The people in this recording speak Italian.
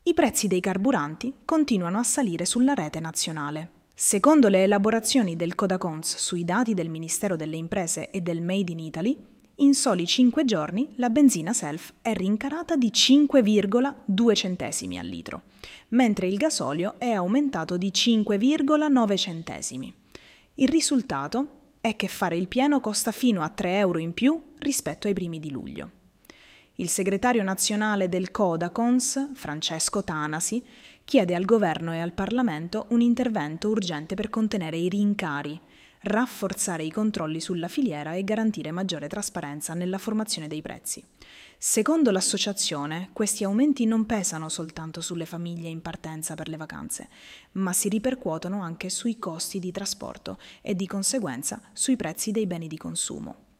I prezzi dei carburanti continuano a salire sulla rete nazionale. Secondo le elaborazioni del Codacons sui dati del Ministero delle Imprese e del Made in Italy, in soli 5 giorni la benzina self è rincarata di 5,2 centesimi al litro, mentre il gasolio è aumentato di 5,9 centesimi. Il risultato è che fare il pieno costa fino a 3 euro in più rispetto ai primi di luglio. Il segretario nazionale del Codacons, Francesco Tanasi, chiede al governo e al Parlamento un intervento urgente per contenere i rincari, rafforzare i controlli sulla filiera e garantire maggiore trasparenza nella formazione dei prezzi. Secondo l'associazione, questi aumenti non pesano soltanto sulle famiglie in partenza per le vacanze, ma si ripercuotono anche sui costi di trasporto e di conseguenza sui prezzi dei beni di consumo.